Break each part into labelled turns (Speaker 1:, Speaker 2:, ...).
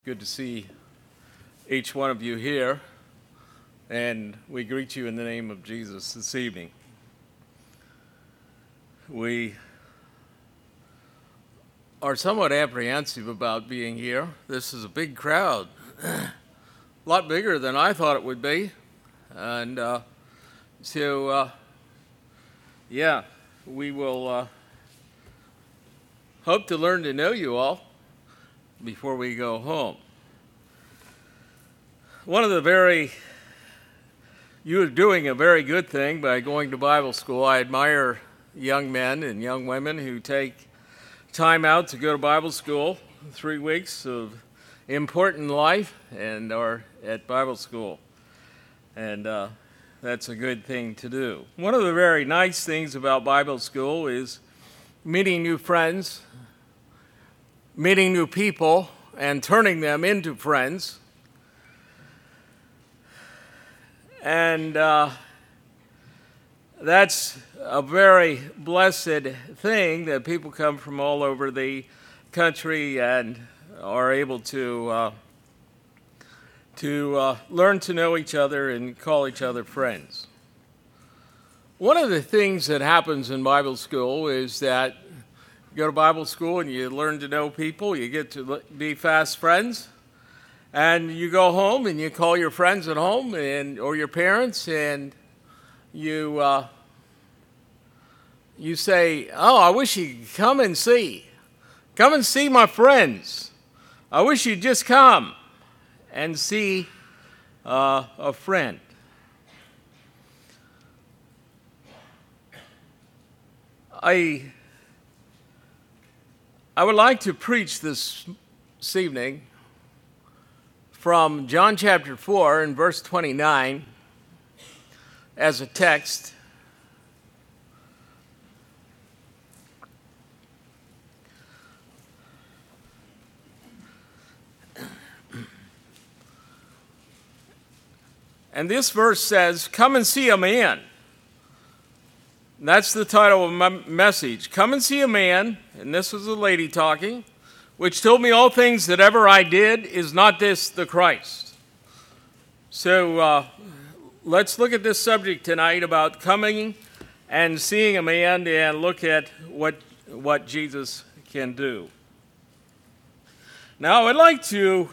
Speaker 1: Good to see each one of you here, and we greet you in the name of Jesus this evening. We are somewhat apprehensive about being here. This is a big crowd, a lot bigger than I thought it would be, and we will hope to learn to know you all before we go home. You are doing a very good thing by going to Bible school. I admire young men and young women who take time out to go to Bible school, 3 weeks of important life, and are at Bible school. And that's a good thing to do. One of the very nice things about Bible school is meeting new friends, meeting new people, and turning them into friends. And that's a very blessed thing that people come from all over the country and are able to learn to know each other and call each other friends. One of the things that happens in Bible school is that you go to Bible school and you learn to know people, you get to be fast friends, and you go home and you call your friends at home or your parents, and you say, "Oh, I wish you could come and see my friends. I wish you'd just come and see a friend." I would like to preach this evening from John chapter 4 and verse 29 as a text. And this verse says, "Come and see a man." And that's the title of my message. "Come and see a man," and this was a lady talking, "which told me all things that ever I did. Is not this the Christ?" So let's look at this subject tonight about coming and seeing a man and look at what Jesus can do. Now, I'd like to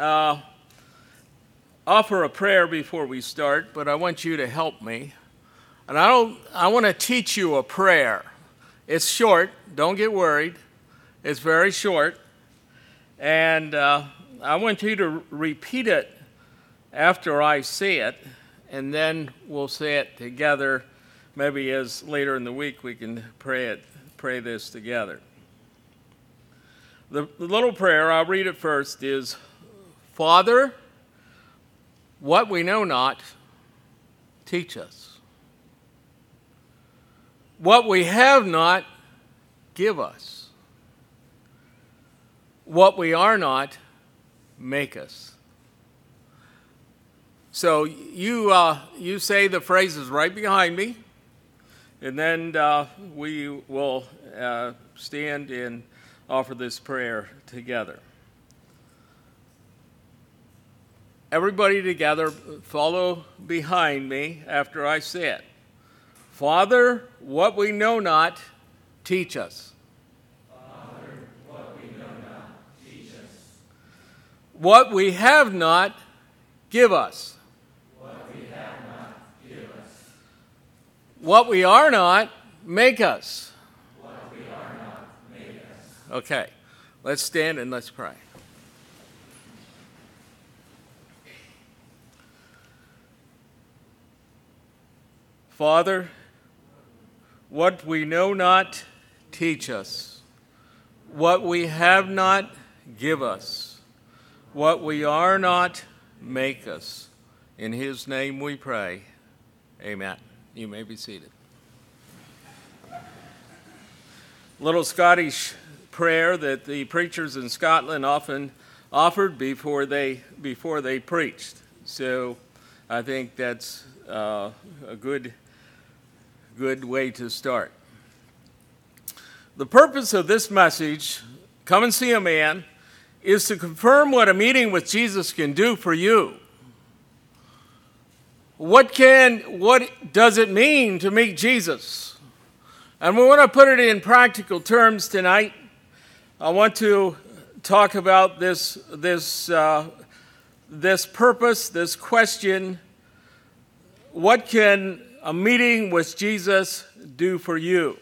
Speaker 1: offer a prayer before we start, but I want you to help me. And I want to teach you a prayer. It's short. Don't get worried. It's very short. And I want you to repeat it after I say it, and then we'll say it together. Maybe as later in the week we can pray this together. The little prayer, I'll read it first, is, "Father, what we know not, teach us. What we have not, give us. What we are not, make us." So you say the phrases right behind me, and then we will stand and offer this prayer together. Everybody together, follow behind me after I say it. Father, what we know not, teach us.
Speaker 2: Father, what we know not, teach us.
Speaker 1: What we have not, give us.
Speaker 2: What we have not, give us.
Speaker 1: What we are not, make us.
Speaker 2: What we are not, make us.
Speaker 1: Okay, let's stand and let's pray. Father, what we know not, teach us. What we have not, give us. What we are not, make us. In his name we pray. Amen. You may be seated. Little Scottish prayer that the preachers in Scotland often offered before they preached. So I think that's a good way to start. The purpose of this message, "Come and see a man," is to confirm what a meeting with Jesus can do for you. What does it mean to meet Jesus? And we want to put it in practical terms tonight. I want to talk about this purpose, this question. What can a meeting with Jesus do for you?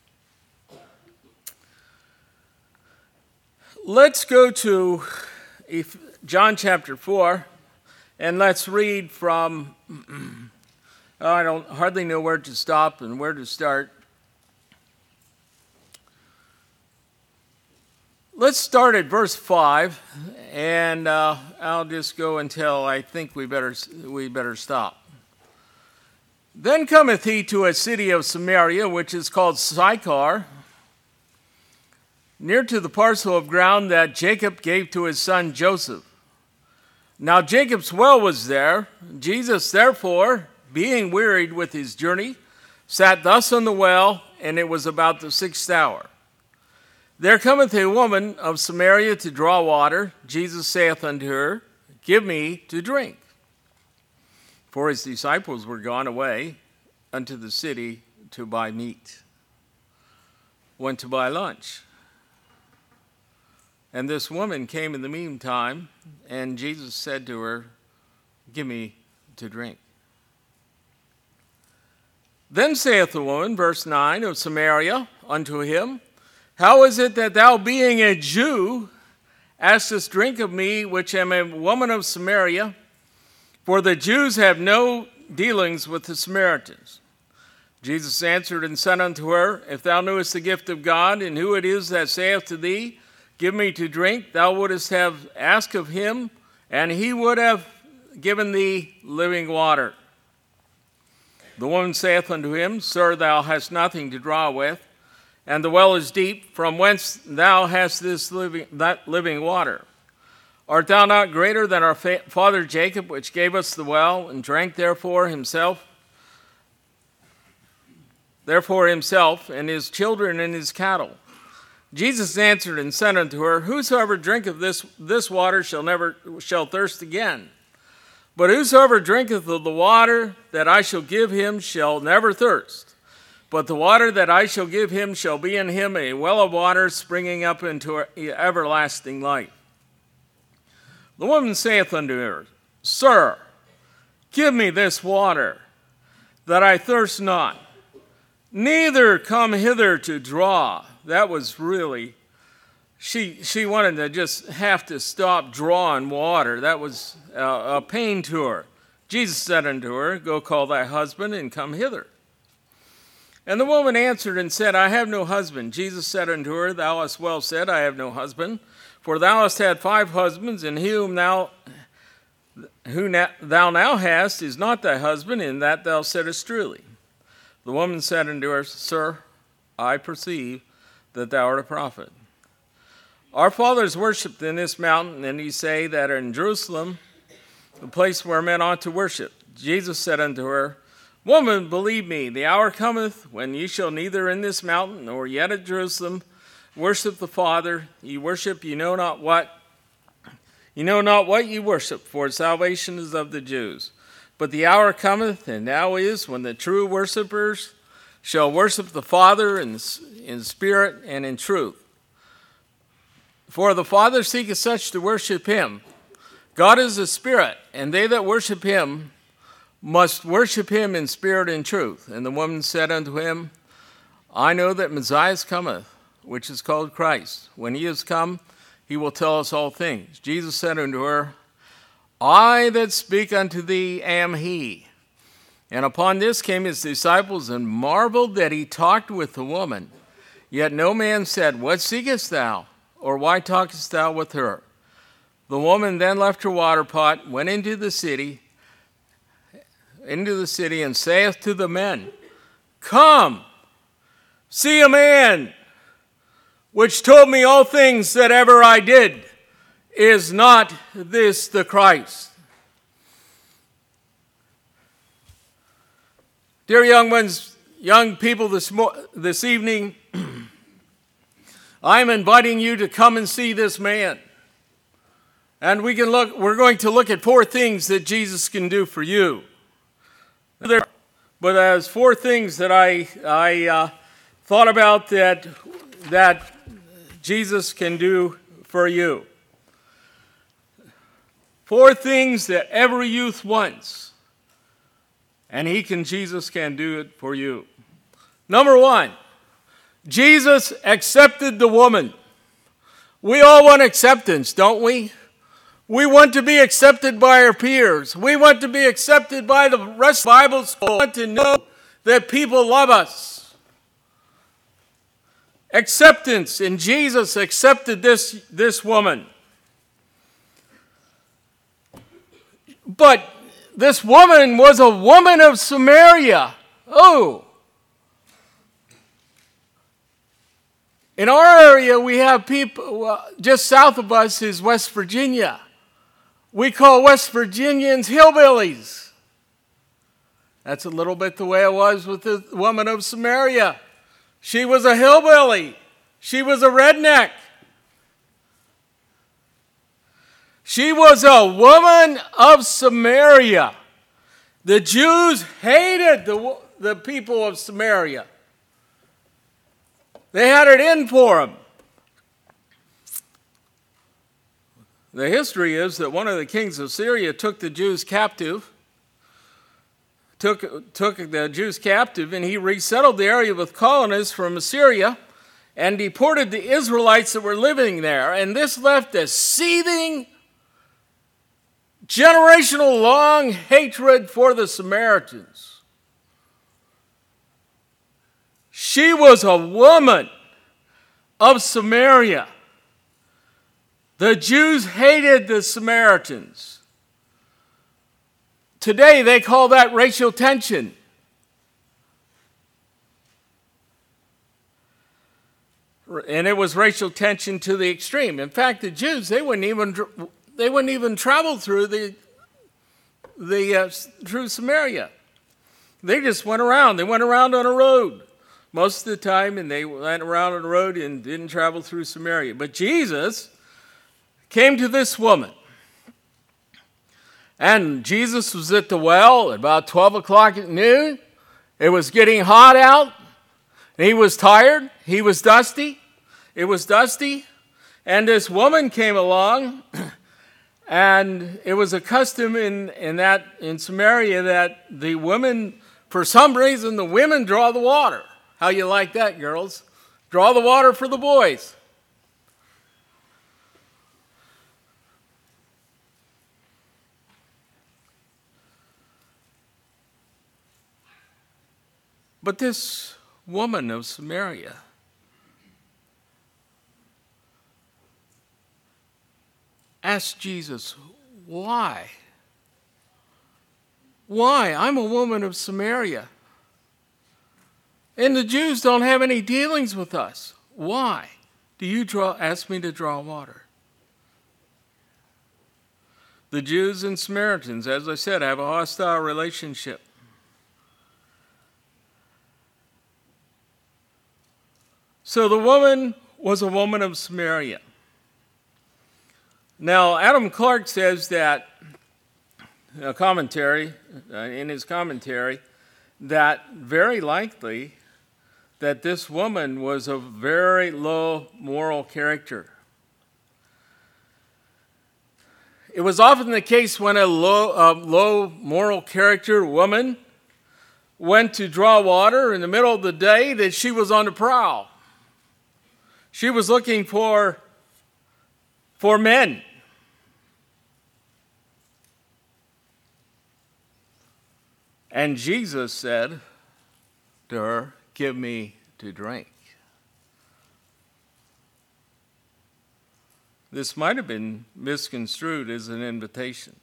Speaker 1: Let's go to John chapter 4, and let's read from, I don't hardly know where to stop and where to start. Let's start at verse 5, and I'll just go until I think we better stop. Then cometh he to a city of Samaria, which is called Sychar, near to the parcel of ground that Jacob gave to his son Joseph. Now Jacob's well was there. Jesus, therefore, being wearied with his journey, sat thus on the well, and it was about the 6th hour. There cometh a woman of Samaria to draw water. Jesus saith unto her, Give me to drink. For his disciples were gone away unto the city to buy meat. Went to buy lunch. And this woman came in the meantime, and Jesus said to her, Give me to drink. Then saith the woman, verse 9, of Samaria unto him, How is it that thou, being a Jew, askest drink of me, which am a woman of Samaria? For the Jews have no dealings with the Samaritans. Jesus answered and said unto her, If thou knewest the gift of God, and who it is that saith to thee, Give me to drink, thou wouldest have asked of him, and he would have given thee living water. The woman saith unto him, Sir, thou hast nothing to draw with, and the well is deep, from whence thou hast that living water. Art thou not greater than our father Jacob, which gave us the well, and drank therefore himself, and his children and his cattle? Jesus answered and said unto her, Whosoever drinketh this water shall thirst again. But whosoever drinketh of the water that I shall give him shall never thirst. But the water that I shall give him shall be in him a well of water springing up into everlasting life. The woman saith unto her, Sir, give me this water, that I thirst not, neither come hither to draw. That was really, she wanted to just have to stop drawing water. That was a pain to her. Jesus said unto her, Go call thy husband and come hither. And the woman answered and said, I have no husband. Jesus said unto her, Thou hast well said, I have no husband. For thou hast had 5 husbands, and who thou now hast is not thy husband, and that thou saidest truly. The woman said unto her, Sir, I perceive that thou art a prophet. Our fathers worshipped in this mountain, and ye say that in Jerusalem, the place where men ought to worship. Jesus said unto her, Woman, believe me, the hour cometh when ye shall neither in this mountain nor yet at Jerusalem worship the Father. Ye worship ye know not what. Ye know not what ye worship, for salvation is of the Jews. But the hour cometh, and now is, when the true worshipers shall worship the Father in spirit and in truth. For the Father seeketh such to worship him. God is a spirit, and they that worship him must worship him in spirit and truth. And the woman said unto him, I know that Messiah cometh, which is called Christ. When he is come, he will tell us all things. Jesus said unto her, I that speak unto thee am he. And upon this came his disciples and marveled that he talked with the woman. Yet no man said, What seekest thou? Or why talkest thou with her? The woman then left her water pot, went into the city, and saith to the men, Come, see a man, which told me all things that ever I did. Is not this the Christ? Dear young people, this evening, I'm inviting you to come and see this man. And we're going to look at 4 things that Jesus can do for you. But there's 4 things that I thought about that Jesus can do for you. 4 things that every youth wants, and Jesus can do it for you. Number 1, Jesus accepted the woman. We all want acceptance, don't we? We want to be accepted by our peers. We want to be accepted by the rest of the Bible school. We want to know that people love us. Acceptance, and Jesus accepted this woman. But this woman was a woman of Samaria. Oh. In our area, we have people, just south of us is West Virginia. We call West Virginians hillbillies. That's a little bit the way it was with the woman of Samaria. She was a hillbilly. She was a redneck. She was a woman of Samaria. The Jews hated the people of Samaria. They had it in for them. The history is that one of the kings of Syria took the Jews captive, took the Jews captive, and he resettled the area with colonists from Assyria and deported the Israelites that were living there. And this left a seething, generational long hatred for the Samaritans. She was a woman of Samaria. The Jews hated the Samaritans. Today they call that racial tension. And it was racial tension to the extreme. In fact, the Jews, they wouldn't even travel through through Samaria. They just went around. They went around on a road most of the time, and they went around on the road and didn't travel through Samaria. But Jesus came to this woman. And Jesus was at the well at about 12 o'clock at noon. It was getting hot out. He was tired. He was dusty. It was dusty. And this woman came along. And it was a custom in Samaria that the women, for some reason, the women draw the water. How you like that, girls? Draw the water for the boys. But this woman of Samaria asked Jesus, why? Why? I'm a woman of Samaria. And the Jews don't have any dealings with us. Why do you ask me to draw water? The Jews and Samaritans, as I said, have a hostile relationship. So the woman was a woman of Samaria. Now, Adam Clarke says that, in his commentary, that very likely that this woman was of very low moral character. It was often the case when a low moral character woman went to draw water in the middle of the day that she was on the prowl. She was looking for men. And Jesus said to her, "Give me to drink." This might have been misconstrued as an invitation.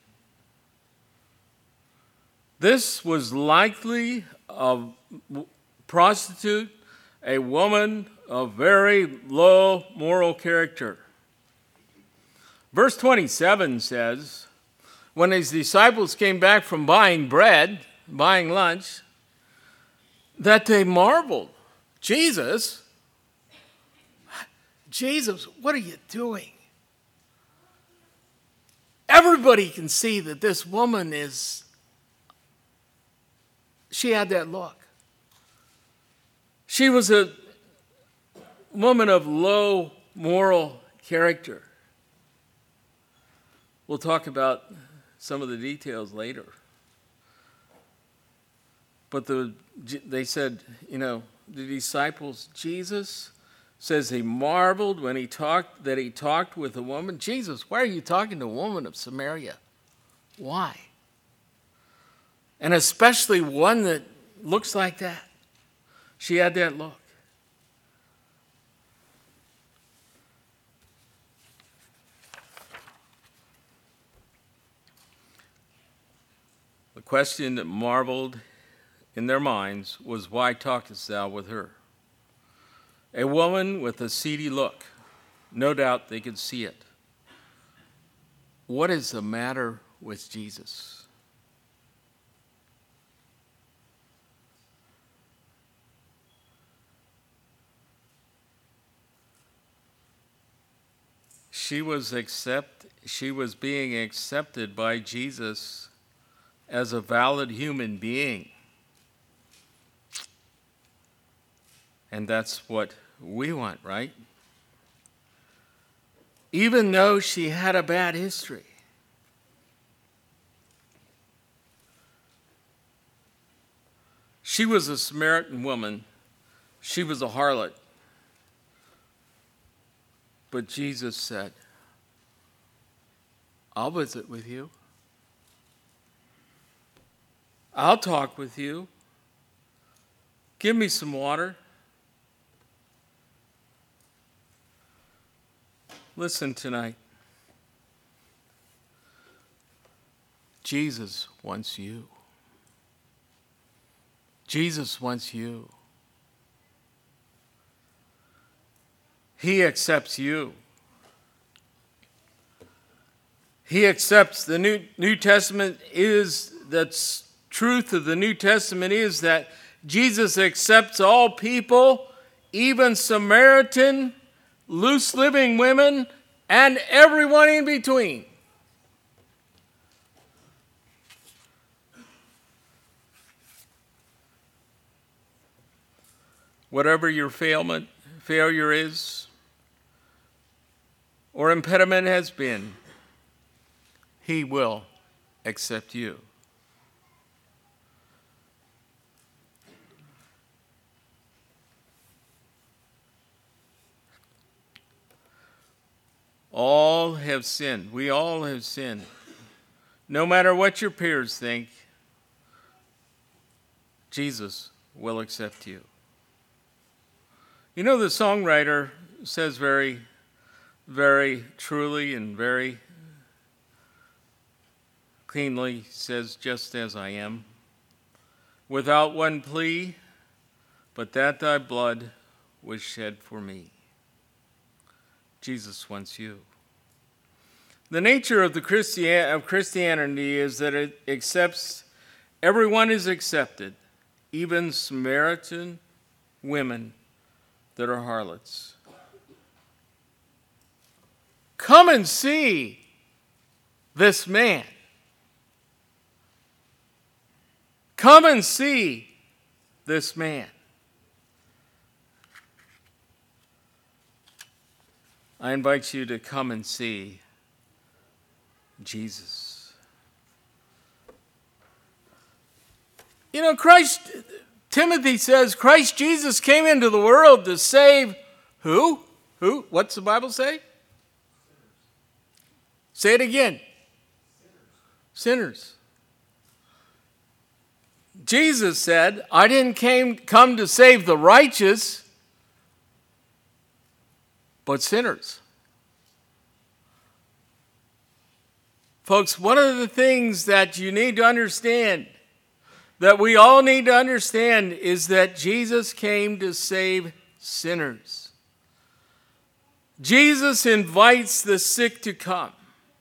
Speaker 1: This was likely a prostitute, a woman of very low moral character. Verse 27 says, when his disciples came back from buying lunch, that they marveled. Jesus, what are you doing? everybody can see that this woman she had that look. She was a woman of low moral character. We'll talk about some of the details later. But they said, the disciples, Jesus says he marveled when he talked with a woman. Jesus, why are you talking to a woman of Samaria? Why? And especially one that looks like that. She had that look. The question that marveled in their minds was, why talkest thou with her? A woman with a seedy look. No doubt they could see it. What is the matter with Jesus? She was being accepted by Jesus as a valid human being. And that's what we want, right? Even though she had a bad history. She was a Samaritan woman. She was a harlot. But Jesus said, I'll visit with you. I'll talk with you. Give me some water. Listen tonight. Jesus wants you. Jesus wants you. He accepts you. He accepts the New Testament is the truth of the New Testament is that Jesus accepts all people, even Samaritan, loose living women, and everyone in between. Whatever your failure is, or impediment has been, He will accept you. All have sinned. We all have sinned. No matter what your peers think, Jesus will accept you. The songwriter says very, very truly and very cleanly, says, just as I am, without one plea, but that thy blood was shed for me. Jesus wants you. The nature of Christianity is that it accepts, everyone is accepted, even Samaritan women that are harlots. Come and see this man. Come and see this man. I invite you to come and see Jesus. Timothy says, Christ Jesus came into the world to save who? Who? What's the Bible say? Say it again. Sinners. Jesus said, I didn't come to save the righteous, but sinners. Folks, one of the things that you need to understand, that we all need to understand, is that Jesus came to save sinners. Jesus invites the sick to come.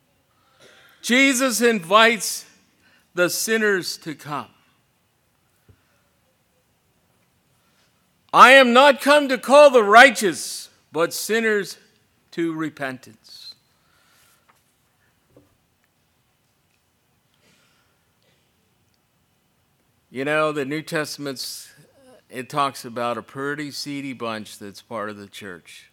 Speaker 1: Jesus invites the sinners to come. I am not come to call the righteous, but sinners to repentance. You know, the New Testament's, it talks about a pretty seedy bunch that's part of the church.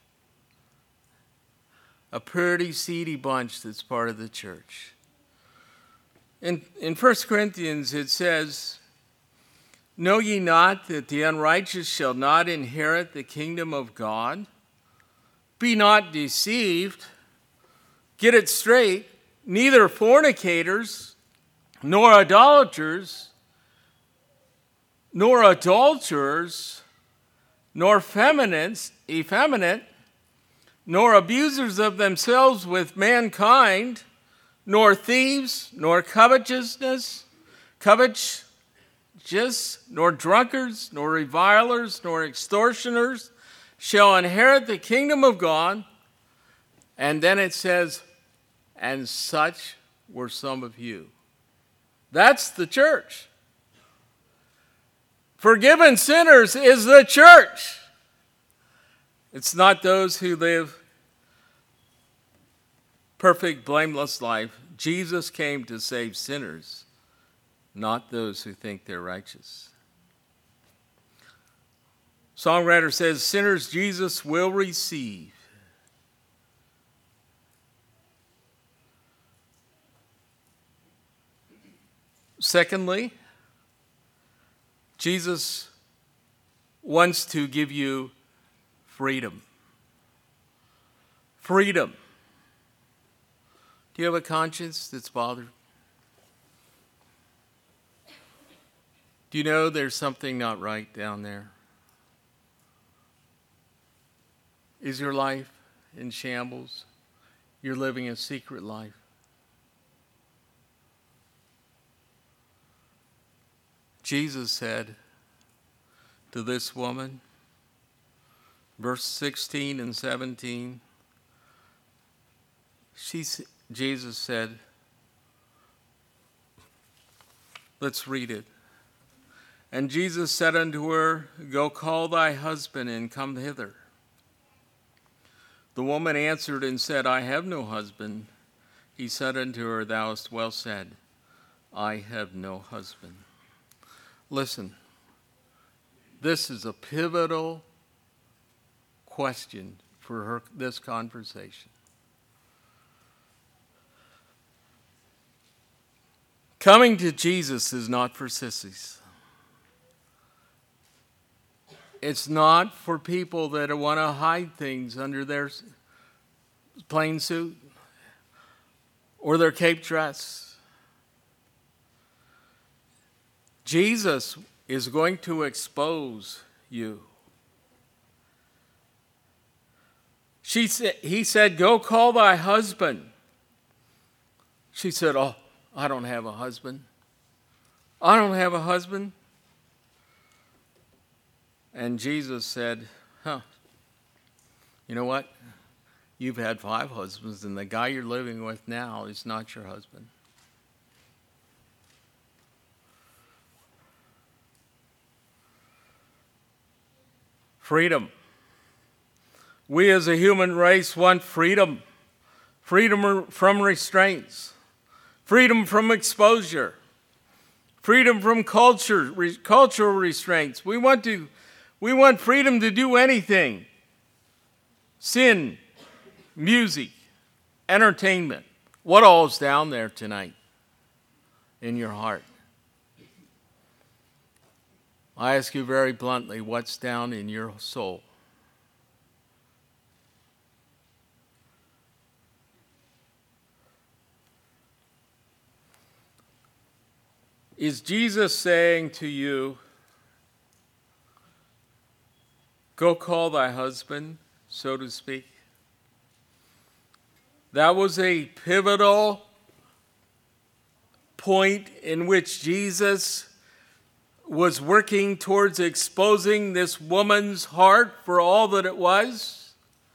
Speaker 1: A pretty seedy bunch that's part of the church. In 1 Corinthians it says, "Know ye not that the unrighteous shall not inherit the kingdom of God? Be not deceived." Get it straight. Neither fornicators, nor idolaters, nor adulterers, nor effeminate, nor abusers of themselves with mankind, nor thieves, nor covetous, nor drunkards, nor revilers, nor extortioners shall inherit the kingdom of God. And then it says, and such were some of you. That's the church. Forgiven sinners is the church. It's not those who live perfect, blameless life. Jesus came to save sinners, not those who think they're righteous. Songwriter says, sinners Jesus will receive. Secondly, Jesus wants to give you freedom. Freedom. Do you have a conscience that's bothered? Do you know there's something not right down there? Is your life in shambles? You're living a secret life. Jesus said to this woman, verse 16 and 17, Jesus said, let's read it. And Jesus said unto her, go call thy husband and come hither. The woman answered and said, I have no husband. He said unto her, thou hast well said, I have no husband. Listen, this is a pivotal question for this conversation. Coming to Jesus is not for sissies. It's not for people that want to hide things under their plain suit or their cape dress. Jesus is going to expose you. He said, go call thy husband. She said, oh, I don't have a husband. I don't have a husband. And Jesus said, you know what? You've had 5 husbands, and the guy you're living with now is not your husband. Freedom. We as a human race want freedom. Freedom from restraints. Freedom from exposure. Freedom from cultural restraints. We want freedom to do anything. Sin, music, entertainment. What all is down there tonight in your heart? I ask you very bluntly, what's down in your soul? Is Jesus saying to you, go call thy husband, so to speak? That was a pivotal point in which Jesus was working towards exposing this woman's heart for all that it was.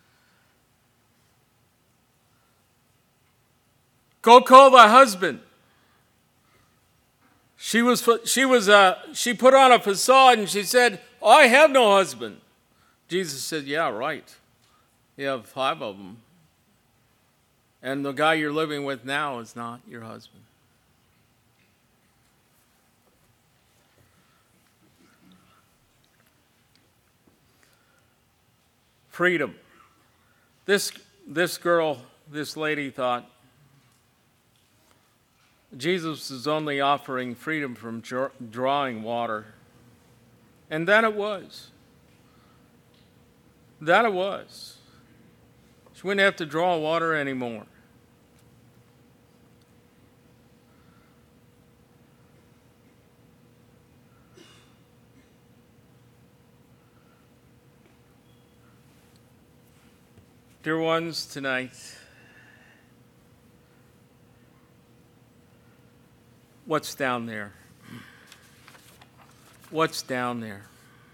Speaker 1: Go call thy husband. She put on a facade and she said, I have no husband. Jesus said, yeah, right. You have 5 of them. And the guy you're living with now is not your husband. freedom. This lady thought Jesus is only offering freedom from drawing water. And that it was. That it was. She wouldn't have to draw water anymore. Dear ones, tonight, what's down there? What's down there?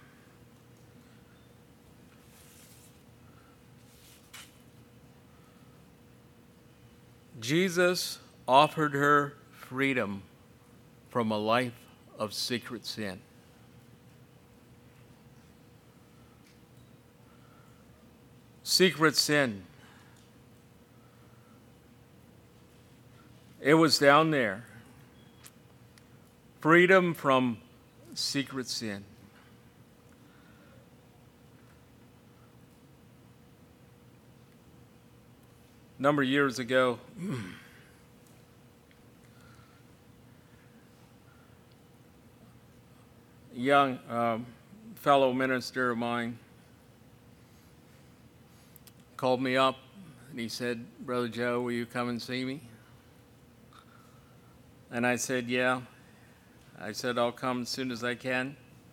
Speaker 1: Jesus offered her freedom from a life of secret sin. Secret sin. It was down there. Freedom from secret sin. A number of years ago, a young fellow minister of mine called me up and he said, "Brother Joe, will you come and see me?" And I said, "Yeah." I said, "I'll come as soon as I can."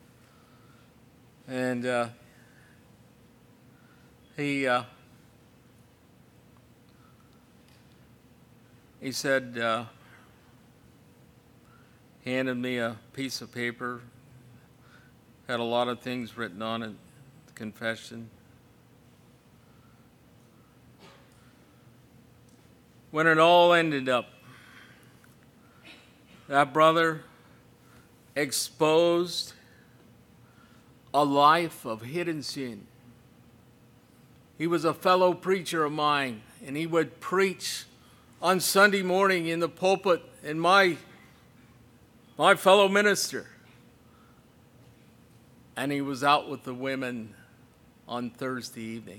Speaker 1: And he said, handed me a piece of paper, had a lot of things written on it, confession. When it all ended up, that brother exposed a life of hidden sin. He was a fellow preacher of mine, and he would preach on Sunday morning in the pulpit, and my fellow minister. And he was out with the women on Thursday evening.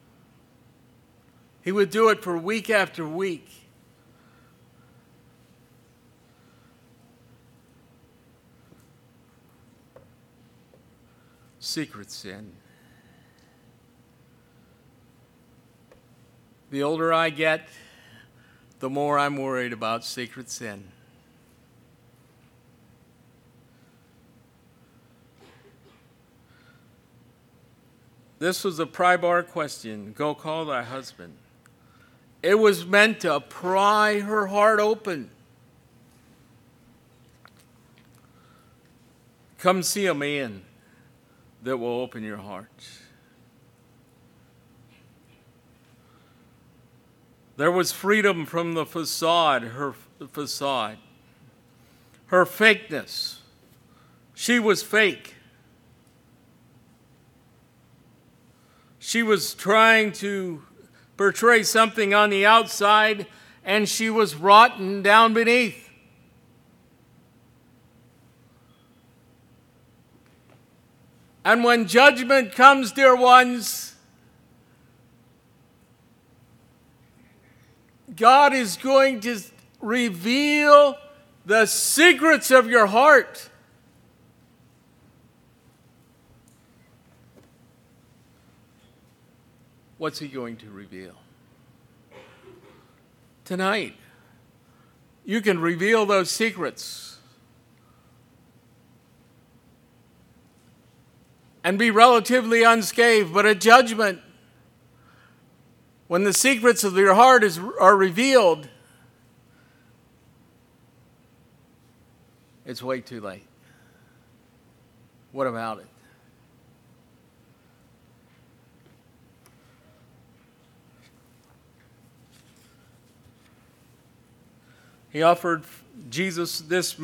Speaker 1: He would do it for week after week. Secret sin. The older I get, the more I'm worried about secret sin. This was a pry-bar question. Go call thy husband. It was meant to pry her heart open. Come see a man that will open your heart. There was freedom from the facade, her facade, her fakeness. She was fake. She was trying to portray something on the outside, and she was rotten down beneath. And when judgment comes, dear ones, God is going to reveal the secrets of your heart. What's he going to reveal? Tonight, you can reveal those secrets and be relatively unscathed, but at judgment, when the secrets of your heart are revealed, it's way too late. What about it? He offered Jesus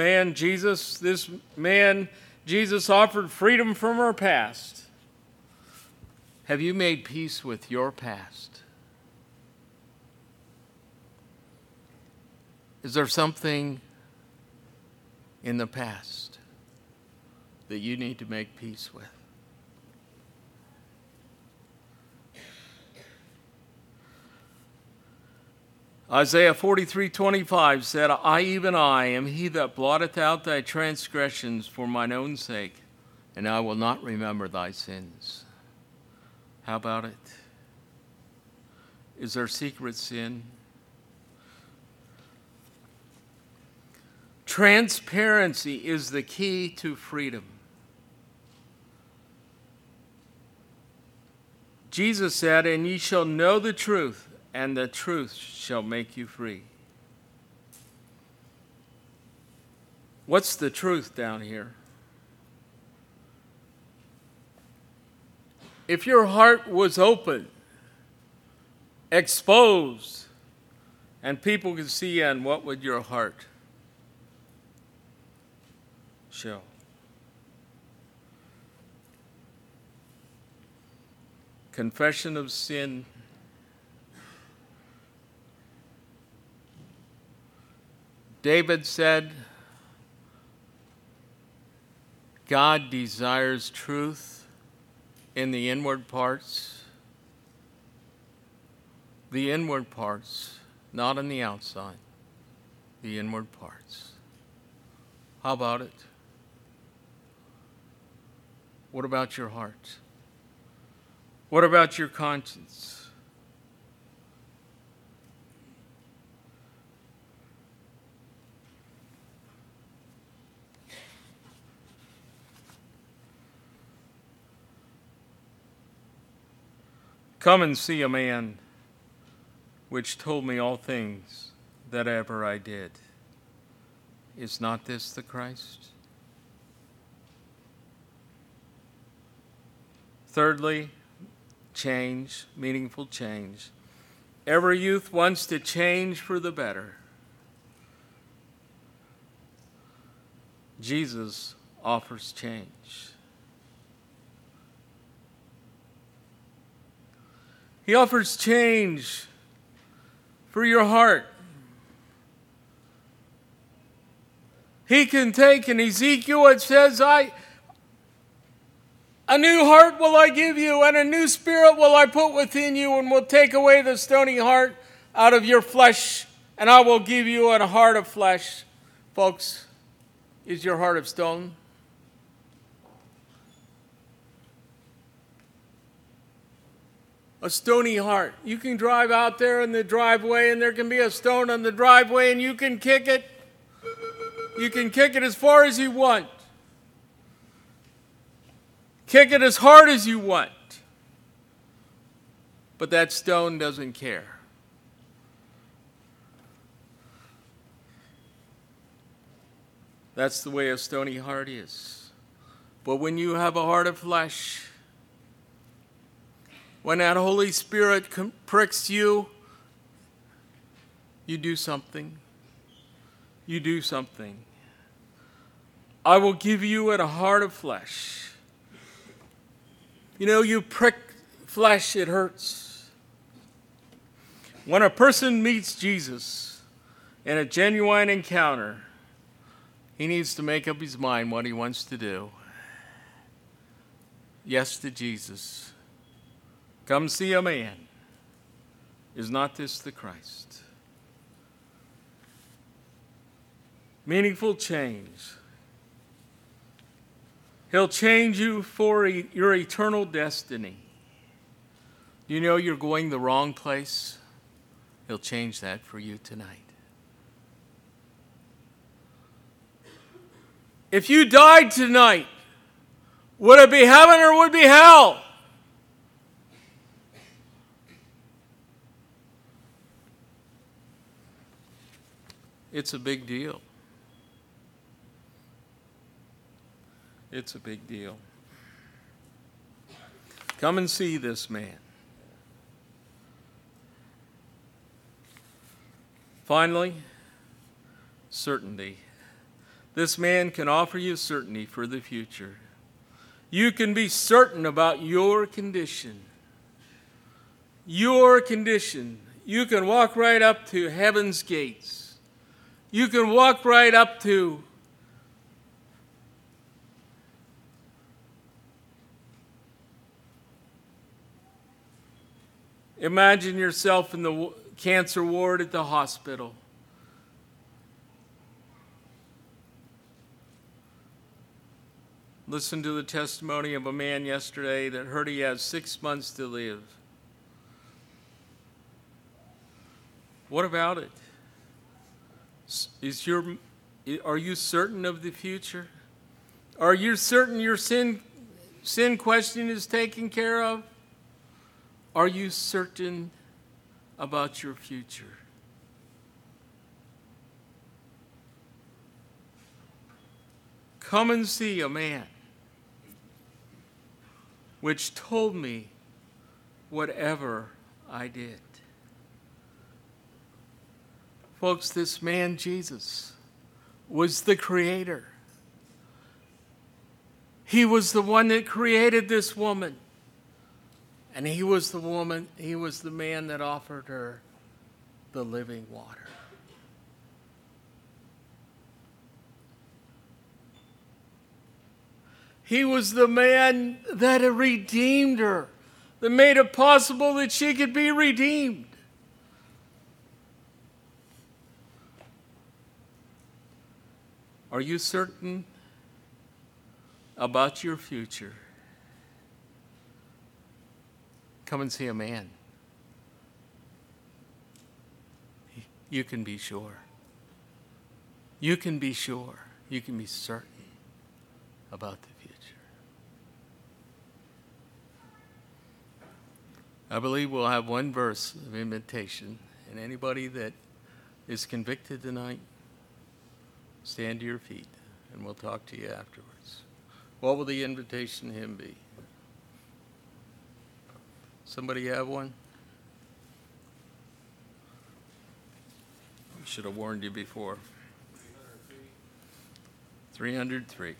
Speaker 1: offered freedom from her past. Have you made peace with your past? Is there something in the past that you need to make peace with? Isaiah 43:25 said, I, even I, am he that blotteth out thy transgressions for mine own sake, and I will not remember thy sins. How about it? Is there secret sin? Transparency is the key to freedom. Jesus said, and ye shall know the truth, and the truth shall make you free. What's the truth down here? If your heart was open, exposed, and people could see in, what would your heart show? Confession of sin. David said, God desires truth in the inward parts. The inward parts, not in the outside. The inward parts. How about it? What about your heart? What about your conscience? Come and see a man which told me all things that ever I did. Is not this the Christ? Thirdly, change, meaningful change. Every youth wants to change for the better. Jesus offers change. He offers change for your heart. He can take, in Ezekiel it says, a new heart will I give you, and a new spirit will I put within you, and will take away the stony heart out of your flesh, and I will give you a heart of flesh. Folks, is your heart of stone? A stony heart. You can drive out there in the driveway, and there can be a stone on the driveway, and you can kick it. You can kick it as far as you want. Kick it as hard as you want. But that stone doesn't care. That's the way a stony heart is. But when you have a heart of flesh, when that Holy Spirit pricks you, you do something. You do something. I will give you a heart of flesh. You know, you prick flesh, it hurts. When a person meets Jesus in a genuine encounter, he needs to make up his mind what he wants to do. Yes to Jesus. Come see a man. Is not this the Christ? Meaningful change. He'll change you for your eternal destiny. You know you're going the wrong place? He'll change that for you tonight. If you died tonight, would it be heaven or would it be hell? It's a big deal. It's a big deal. Come and see this man. Finally, certainty. This man can offer you certainty for the future. You can be certain about your condition. Your condition. You can walk right up to heaven's gates. You can walk right up to imagine yourself in the cancer ward at the hospital. Listened to the testimony of a man yesterday that heard he has 6 months to live. What about it? Are you certain of the future? Are you certain your sin question is taken care of? Are you certain about your future? Come and see a man which told me whatever I did. Folks, this man, Jesus, was the creator. He was the one that created this woman. And he was the man that offered her the living water. He was the man that redeemed her, that made it possible that she could be redeemed. Are you certain about your future? Come and see a man. You can be sure. You can be sure. You can be certain about the future. I believe we'll have one verse of invitation, and anybody that is convicted tonight, stand to your feet, and we'll talk to you afterwards. What will the invitation hymn be? Somebody have one? I should have warned you before. 303.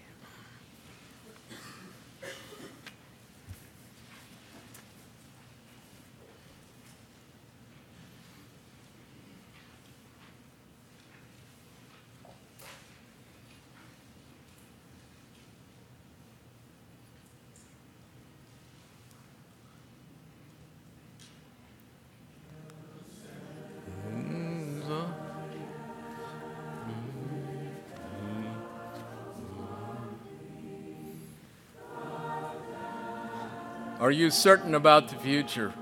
Speaker 1: Are you certain about the future?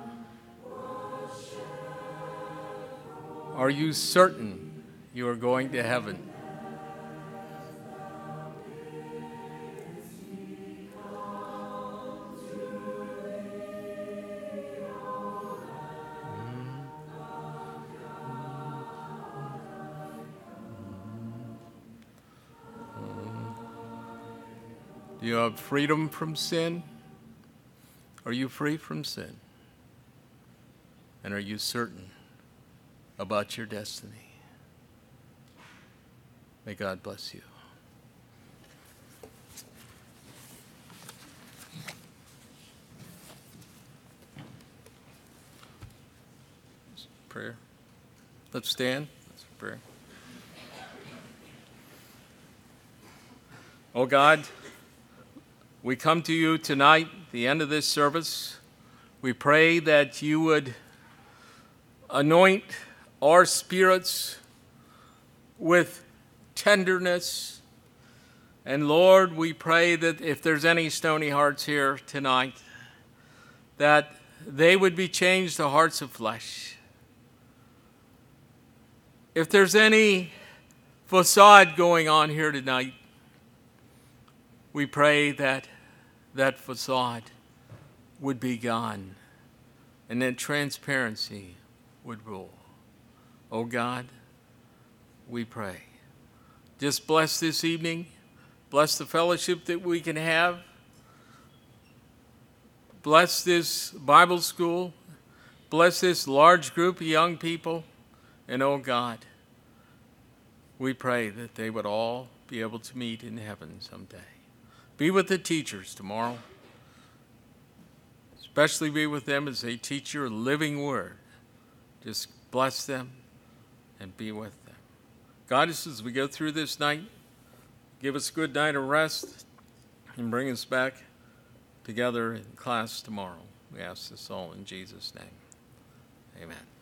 Speaker 1: Are you certain you are going to heaven? Do you have freedom from sin? Are you free from sin? And are you certain about your destiny? May God bless you. Prayer. Let's stand. Let's pray. Oh God, we come to you tonight, the end of this service. We pray that you would anoint our spirits with tenderness. And Lord, we pray that if there's any stony hearts here tonight, that they would be changed to hearts of flesh. If there's any facade going on here tonight, we pray that that facade would be gone and that transparency would rule. Oh God, we pray. Just bless this evening. Bless the fellowship that we can have. Bless this Bible school. Bless this large group of young people. And oh God, we pray that they would all be able to meet in heaven someday. Be with the teachers tomorrow. Especially be with them as they teach your living word. Just bless them and be with them. God, as we go through this night, give us a good night of rest and bring us back together in class tomorrow. We ask this all in Jesus' name. Amen.